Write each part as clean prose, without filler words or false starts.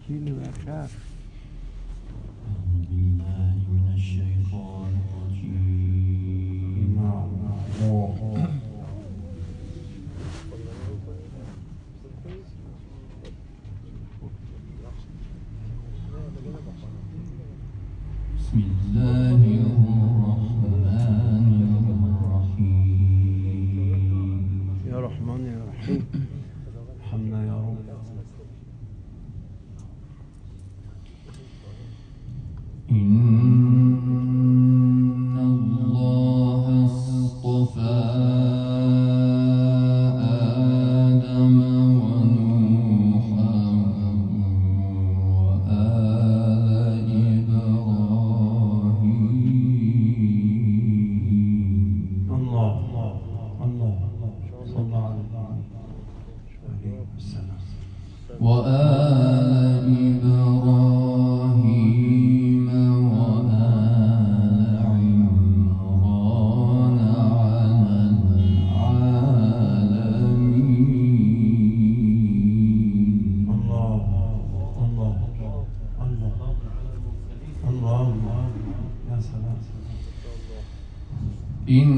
شيلوا يا شاف. أعوذ بالله من الشيطان الرجيم. بسم الله الرحمن الرحيم. يا رحمن يا رحيم ارحمنا يا رب. إن الله اصطفى آدم ونوحا وآل إبراهيم. الله الله صلى على السلام. وآل إبراهيم وآل عمران على العالمين. الله الله الله الله الله يا سلام. إن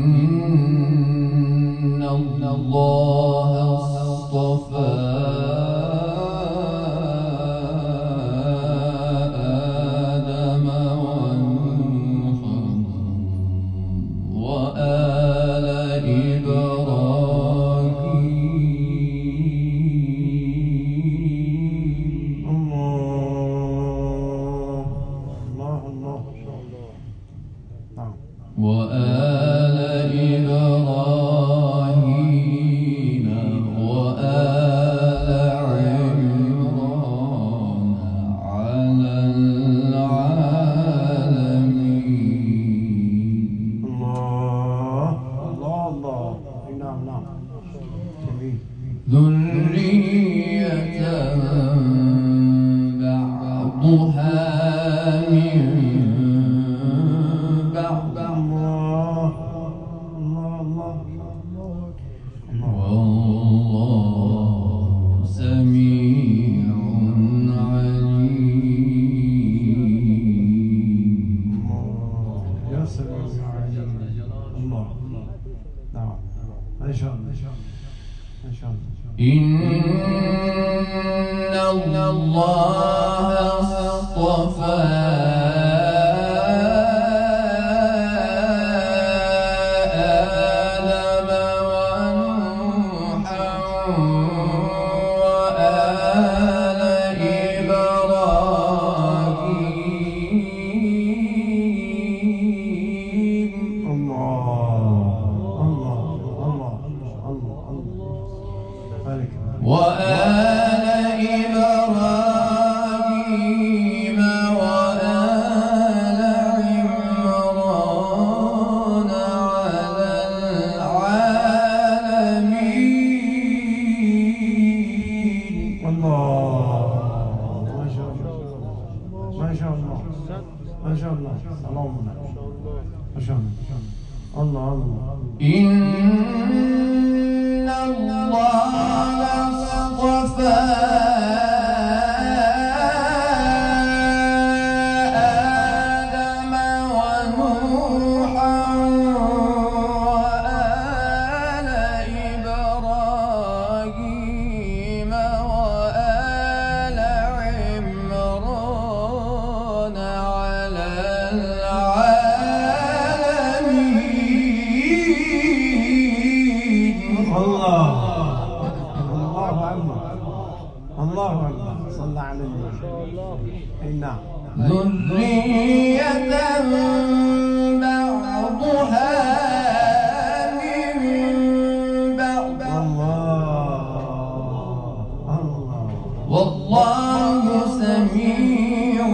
الله اصطفى آدم ونوحا وآل إبراهيم. الله الله نعم. وآل إبراهيم وآل عمران على العالمين. الله الله الله نعم نعم جميل. ذرية بعضها من بعض. الله الله الله والله سميع عليم. يا سلام يا عليم. الله نعم ما شاء الله ما شاء الله. إن الله اصطفى آدم ونوحا وآل إبراهيم. الله الله الله الله الله بارك وآل إبراهيم وآل عمران على العالمين. الله ما شاء الله ما شاء الله ما شاء الله. اللهم ما شاء الله الله الله. إن الله اصطفى آدم ونوحا وآل إبراهيم وآل عمران على العالمين. الله الله أكبر الله أكبر صلى على النبي. أي نعم. ذرية بعضها من بعض. الله الله والله سميع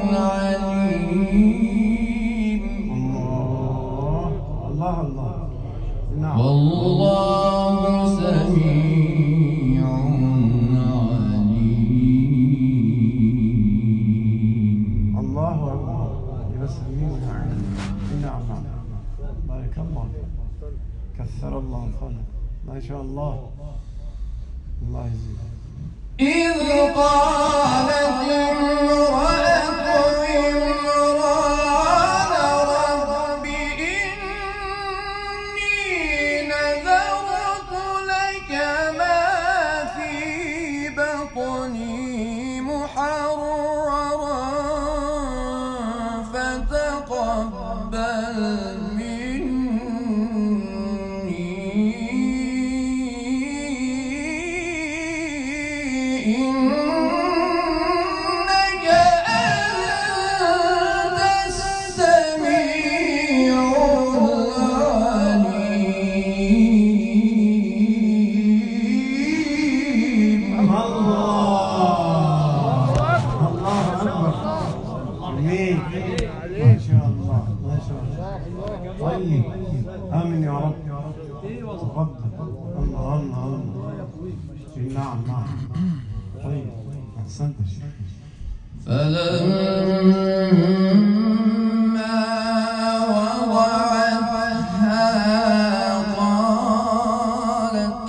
عليم. الله الله الله نعم. والله سميع عليم. الله أكبر يسميه عليم. نعم نعم بارك الله كثر الله خلق ما شاء الله الله يزيد. إذ قالت محررا فتقبل مني إنك أنت السميع العليم. جميل ما شاء الله ما شاء الله. طيب آمين يا رب. تفضل. الله الله الله. نعم نعم. طيب أحسنت. فلما وضعتها قالت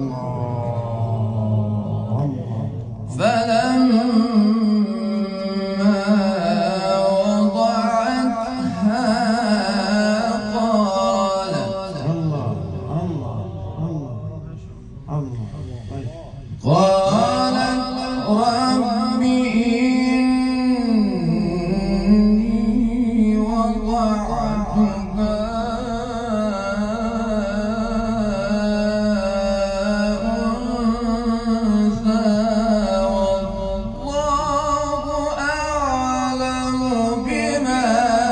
رب إني وضعتها أنثى والله أعلم بما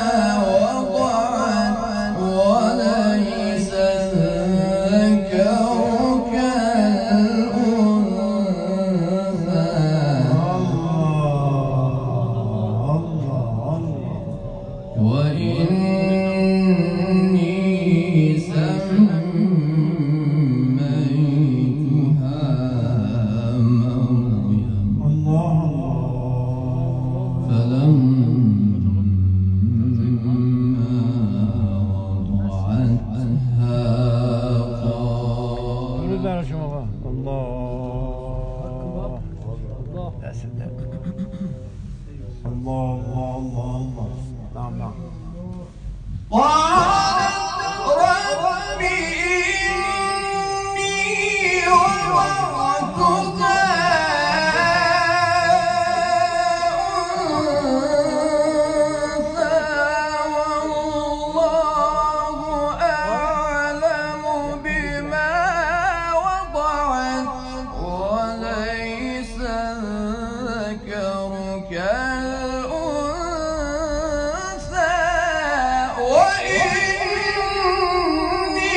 وضعت وليس الذكر وإني سميتها مريم فلما وضعتها قالت الله يا سلام. الله الله الله الله. نعم نعم. قالت رب إني وضعتها أنثى والله أعلم بما وضعت وليس الذكر كالأنثى وإني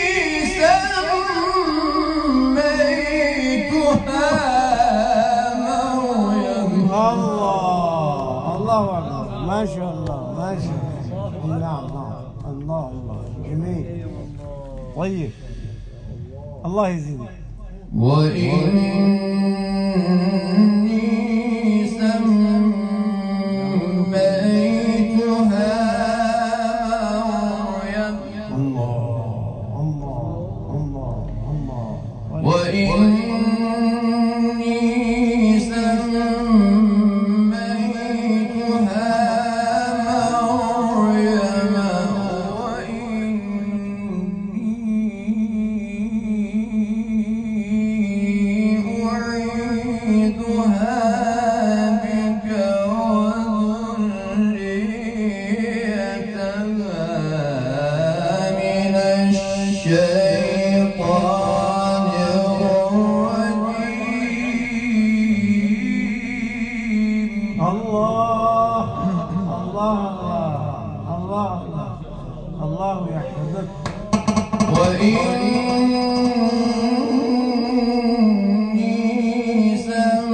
سميتها مريم. الله الله أكبر. ما شاء الله ما شاء الله. نعم نعم. الله الله جميل. طيب الله يزيدك. وإني سميتها مريم. الله الله الله الله. وإني سميتها مريم وإني أعيذها بك وذريتها من الشيطان الرجيم. الله الله الله الله الله يحفظك. وإني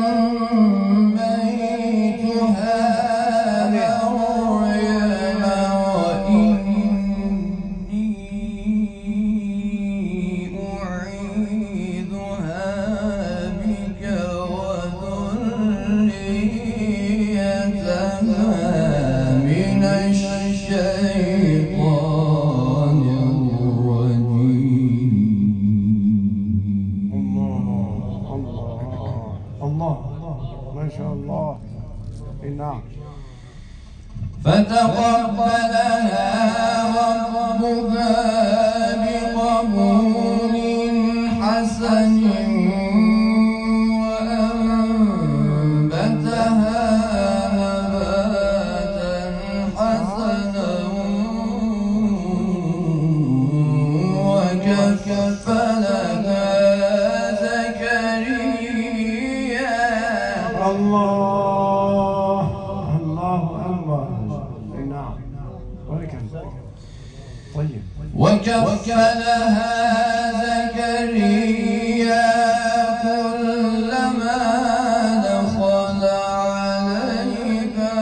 سميتها مريم وإني أعيذها بك وذريتها من الشيطان الرجيم. الله ما شاء الله. نعم. فتقبلها ربها بقبول حسن وأنبتها الله الله أكبر. نعم ولك طيب. وكفلها زكريا كلما دخل عليها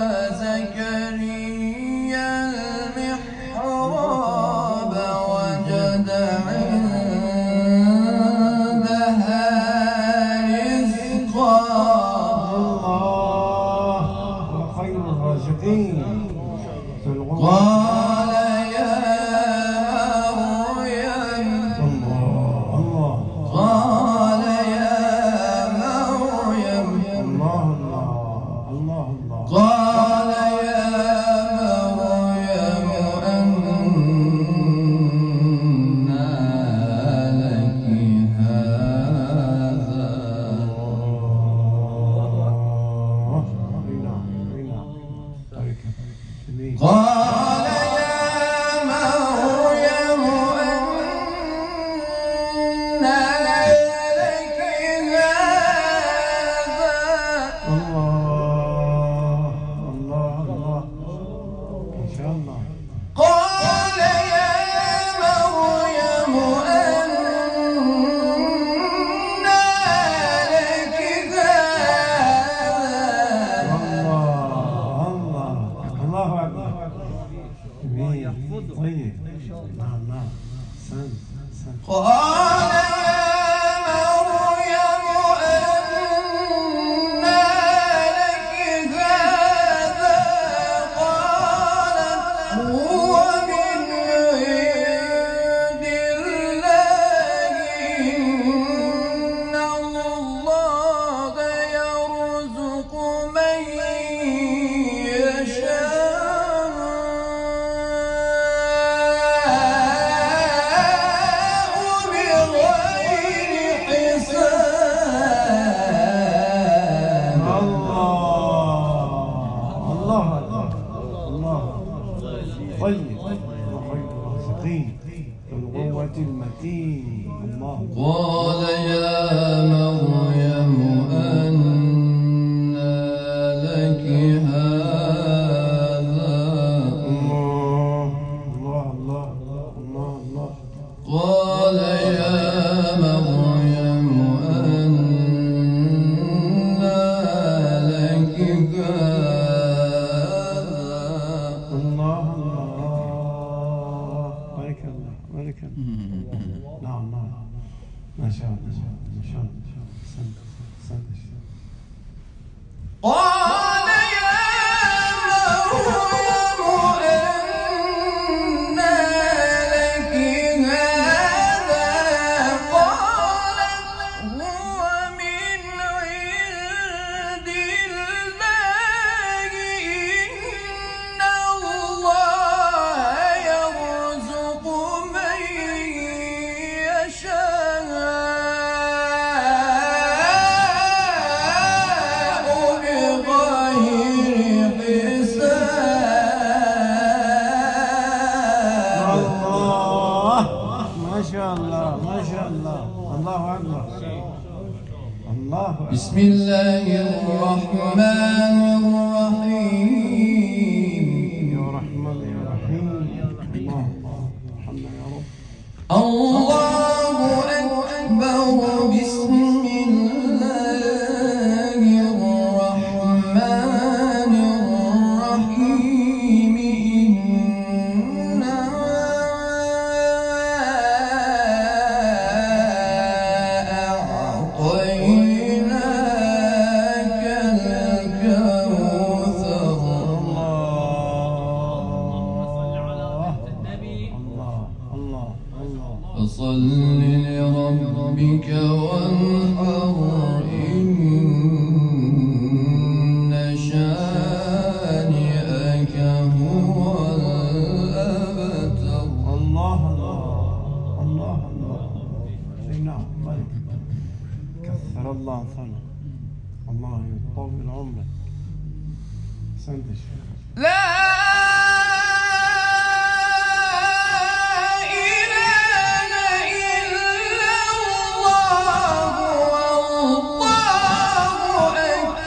زكريا المحراب وجد عندها رزقا. الله وخير الرازقين. قال يا مريم قال يا مريم قال يا مريم أنى لك هذا. قال يا مريم أنى لك هذا. إن شاء الله. قال يا مريم أنى لك هذا. الله أكبر. جميل. طيب. نعم سن. قال يا مريم أنى لك هذا. قالت هو من عند الله إن الله يرزق من يشاء بغير حساب. الله طيب. وخير الرازقين ذو القوة المتين. الله. قال يا مريم أنى لك هذا. الله. قال يا مريم أنى لك هذا. الله بارك الله. نعم ما شاء الله. قال يا مريم أنى لك هذا. قالت هو من عند الله إن الله يرزق من يشاء بغير حساب. الله ما شاء الله. الله أكبر. الله أكبر. بسم الله الرحمن الرحيم. يا رحمن يا رحيم. الله الحمد يا رب. الله أكبر. بسم الله الرحمن الرحيم. إنا أعطيناك الكوثر. فصل لربك وانحر إن شانئك هو الأبتر. الله. نعم كثر الله ثنا. الله يطول عمرك. أحسنت يا شيخ. لا إله إلا الله والله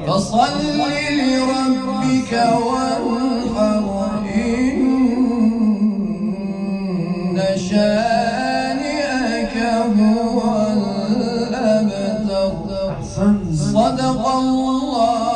فصل لربك وانحر إن شانئك هو الأبتر. صدق الله